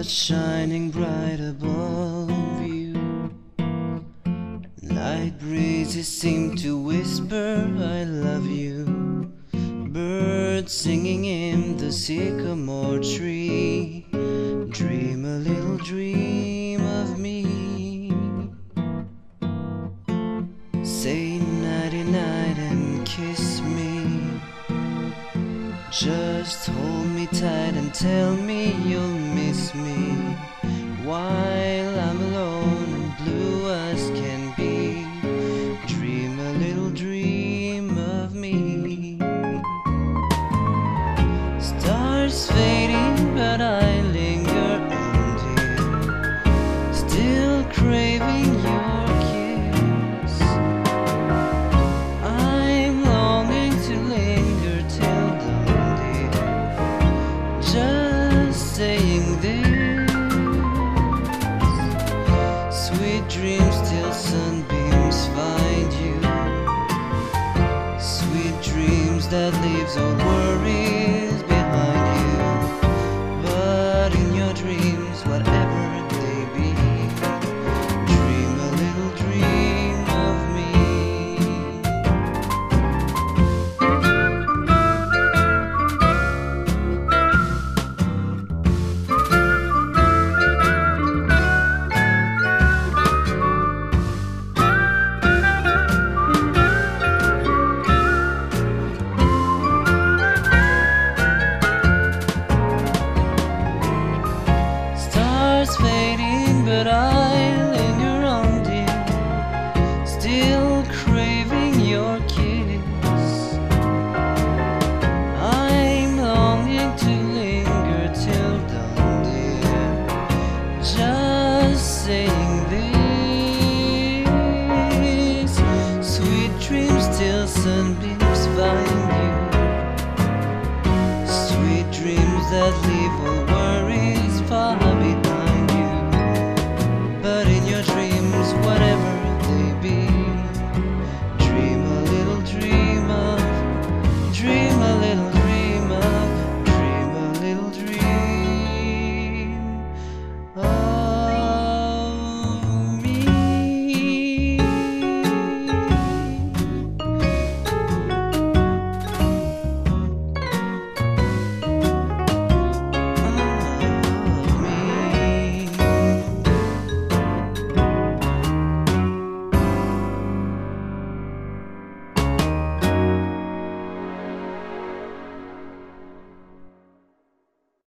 shining bright above you. Night breezes seem to whisper, I love you. Birds singing in the sycamore tree. Dream a little dream of me. Say nighty night and kiss me. Just hold me tight and tell me you'll miss me while I'm alone and blue as can be. Dream a little dream of me. Stars fading, but I linger on, dear, still craving your kiss. I'm longing to linger till dawn, dear, just saying this. Sweet dreams till sunbeams find you. Sweet dreams that leaves all worries behind you. But in your dreams, whatever they be, dream a little dream of me. Stars fading, but I linger on, dear, still craving your kiss. I'm longing to linger till dawn, dear, just saying this. Sweet dreams till sunbeams find you. Sweet dreams that leave all